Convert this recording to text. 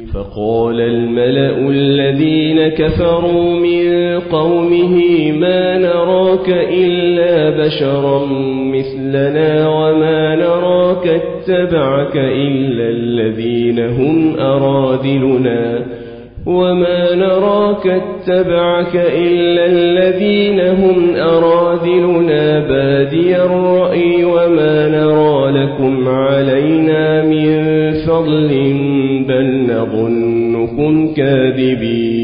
فقال الملأ الذين كفروا من قومه ما نراك إلا بشرا مثلنا وما نراك اتبعك إلا الذين هم أراذلنا بادي الرأي وما نرى لكم علينا من فضل بل نظنكم كاذبين.